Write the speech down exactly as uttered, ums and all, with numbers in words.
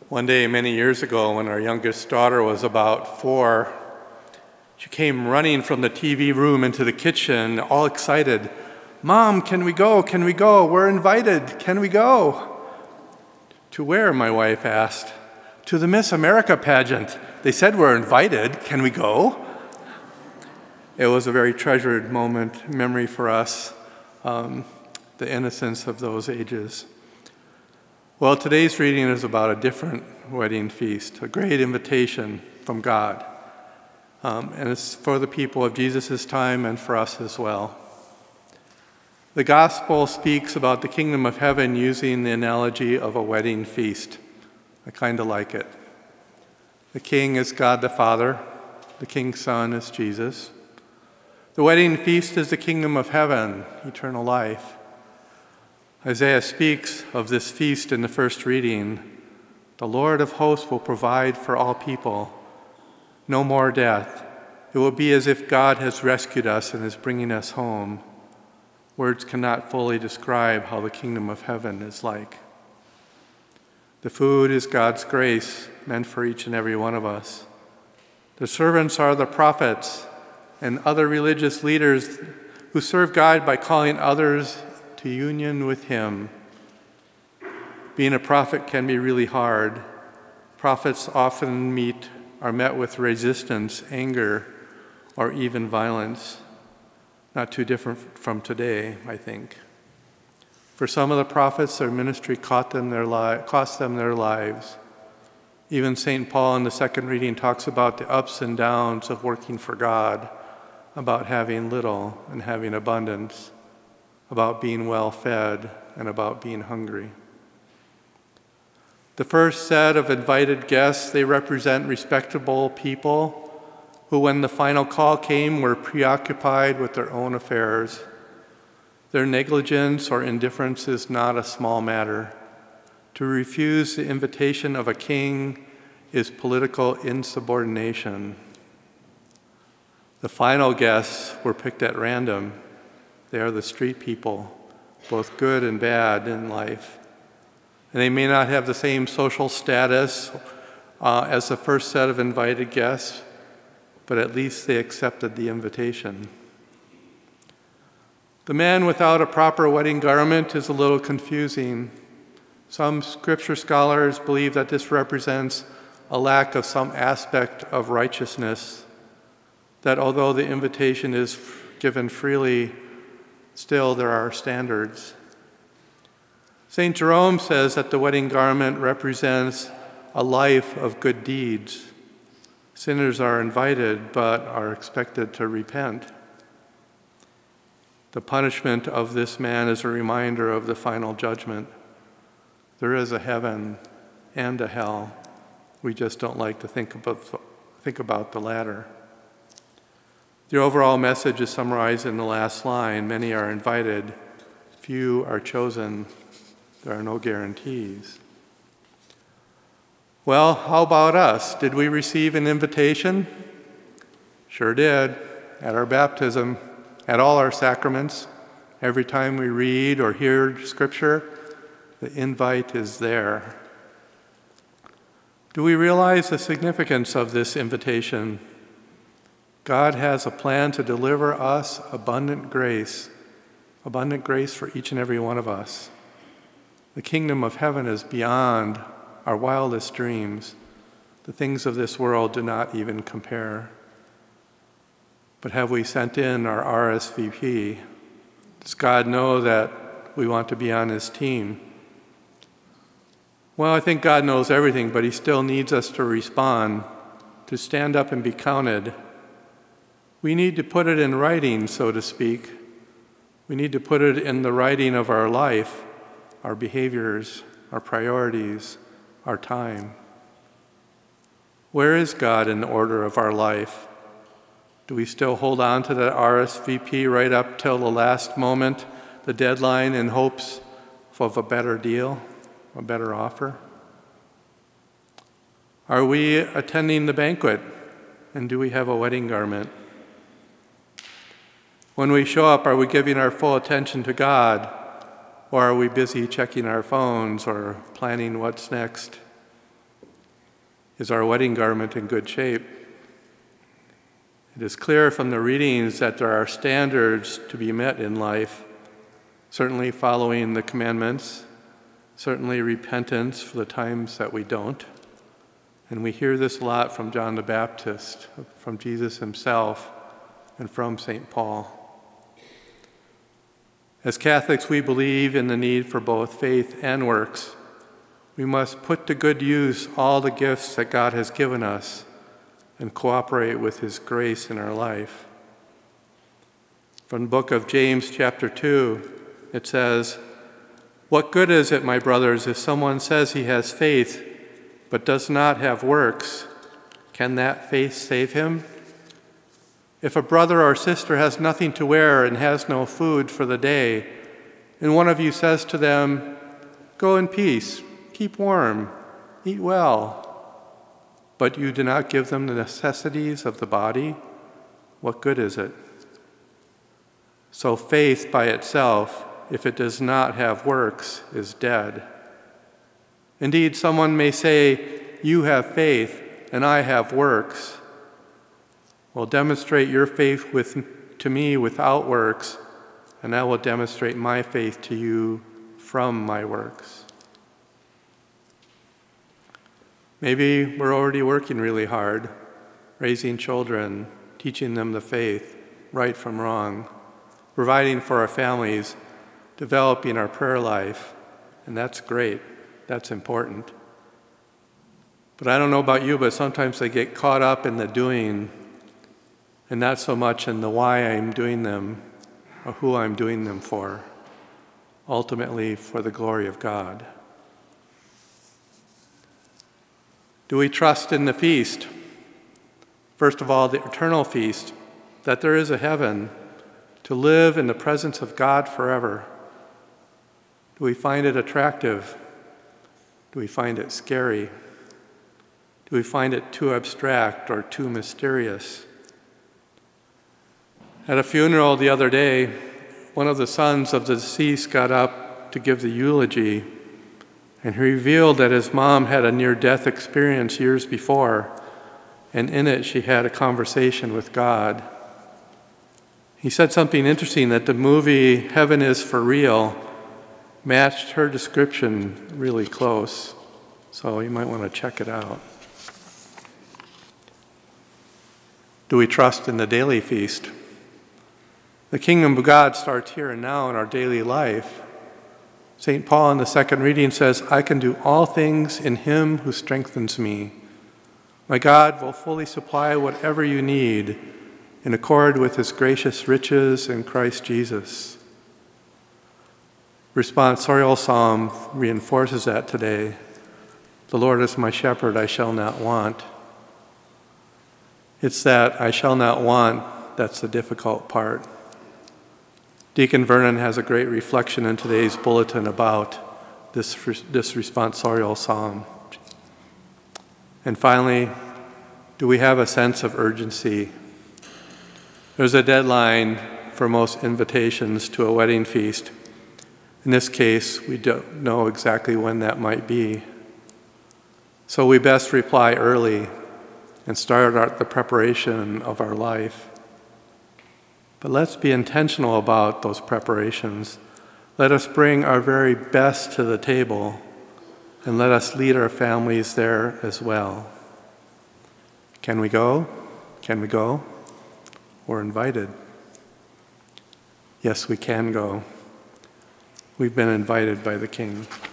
One day, many years ago, when our youngest daughter was about four, she came running from the T V room into the kitchen, all excited. "Mom, can we go? Can we go? We're invited. Can we go?" "To where?" my wife asked. "To the Miss America pageant. They said we're invited. Can we go?" It was a very treasured moment, memory for us, um, the innocence of those ages. Well, today's reading is about a different wedding feast, a great invitation from God. Um, and it's for the people of Jesus' time and for us as well. The gospel speaks about the kingdom of heaven using the analogy of a wedding feast. I kind of like it. The king is God the Father. The king's son is Jesus. The wedding feast is the kingdom of heaven, eternal life. Isaiah speaks of this feast in the first reading. The Lord of hosts will provide for all people. No more death. It will be as if God has rescued us and is bringing us home. Words cannot fully describe how the kingdom of heaven is like. The food is God's grace, meant for each and every one of us. The servants are the prophets and other religious leaders who serve God by calling others to union with Him. Being a prophet can be really hard. Prophets often meet are met with resistance, anger, or even violence. Not too different from today, I think. For some of the prophets, their ministry cost them their, li- cost them their lives. Even Saint Paul in the second reading talks about the ups and downs of working for God, about having little and having abundance, about being well fed and about being hungry. The first set of invited guests, they represent respectable people who, when the final call came, were preoccupied with their own affairs. Their negligence or indifference is not a small matter. To refuse the invitation of a king is political insubordination. The final guests were picked at random. They are the street people, both good and bad in life. And they may not have the same social status uh, as the first set of invited guests, but at least they accepted the invitation. The man without a proper wedding garment is a little confusing. Some scripture scholars believe that this represents a lack of some aspect of righteousness, that although the invitation is given freely, still there are standards. Saint Jerome says that the wedding garment represents a life of good deeds. Sinners are invited but are expected to repent. The punishment of this man is a reminder of the final judgment. There is a heaven and a hell. We just don't like to think about, think about the latter. The overall message is summarized in the last line. Many are invited, few are chosen. There are no guarantees. Well, how about us? Did we receive an invitation? Sure did. At our baptism, at all our sacraments, every time we read or hear Scripture, the invite is there. Do we realize the significance of this invitation? God has a plan to deliver us abundant grace, abundant grace for each and every one of us. The kingdom of heaven is beyond our wildest dreams. The things of this world do not even compare. But have we sent in our R S V P? Does God know that we want to be on His team? Well, I think God knows everything, but He still needs us to respond, to stand up and be counted. We need to put it in writing, so to speak. We need to put it in the writing of our life, our behaviors, our priorities, our time. Where is God in the order of our life? Do we still hold on to that R S V P right up till the last moment, the deadline, in hopes of a better deal, a better offer? Are we attending the banquet, and do we have a wedding garment? When we show up, are we giving our full attention to God, or are we busy checking our phones or planning what's next? Is our wedding garment in good shape? It is clear from the readings that there are standards to be met in life, certainly following the commandments, certainly repentance for the times that we don't. And we hear this a lot from John the Baptist, from Jesus himself, and from Saint Paul. As Catholics, we believe in the need for both faith and works. We must put to good use all the gifts that God has given us and cooperate with his grace in our life. From the book of James, chapter two, it says, "What good is it, my brothers, if someone says he has faith but does not have works? Can that faith save him? If a brother or sister has nothing to wear and has no food for the day, and one of you says to them, 'Go in peace, keep warm, eat well,' but you do not give them the necessities of the body, what good is it? So faith by itself, if it does not have works, is dead. Indeed, someone may say, 'You have faith, and I have works.' Well, demonstrate your faith with, to me without works, and I will demonstrate my faith to you from my works." Maybe we're already working really hard, raising children, teaching them the faith, right from wrong, providing for our families, developing our prayer life, and that's great, that's important. But I don't know about you, but sometimes I get caught up in the doing and not so much in the why I'm doing them or who I'm doing them for, ultimately for the glory of God. Do we trust in the feast? First of all, the eternal feast, that there is a heaven, to live in the presence of God forever. Do we find it attractive? Do we find it scary? Do we find it too abstract or too mysterious? At a funeral the other day, one of the sons of the deceased got up to give the eulogy, and he revealed that his mom had a near-death experience years before, and in it she had a conversation with God. He said something interesting, that the movie Heaven is for Real matched her description really close, so you might want to check it out. Do we trust in the daily feast? The kingdom of God starts here and now in our daily life. Saint Paul in the second reading says, "I can do all things in him who strengthens me." My God will fully supply whatever you need in accord with his gracious riches in Christ Jesus. Responsorial Psalm reinforces that today. "The Lord is my shepherd, I shall not want." It's that I shall not want that's the difficult part. Deacon Vernon has a great reflection in today's bulletin about this, this responsorial psalm. And finally, do we have a sense of urgency? There's a deadline for most invitations to a wedding feast. In this case, we don't know exactly when that might be. So we best reply early and start our, the preparation of our life. But let's be intentional about those preparations. Let us bring our very best to the table, and let us lead our families there as well. Can we go? Can we go? We're invited. Yes, we can go. We've been invited by the King.